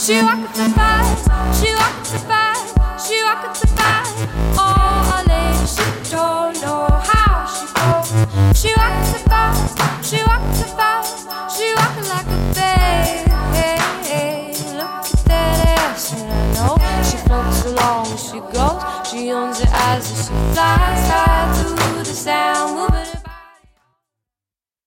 She rocked the vibe, she rocked the vibe, she rocked the vibe. Oh, lady, she don't know how she goes. She rocked the vibe, she rocked the vibe, she rocked like a babe. Look at that ass, and I know she floats along, she goes. She owns it as she flies high through the sound, moving.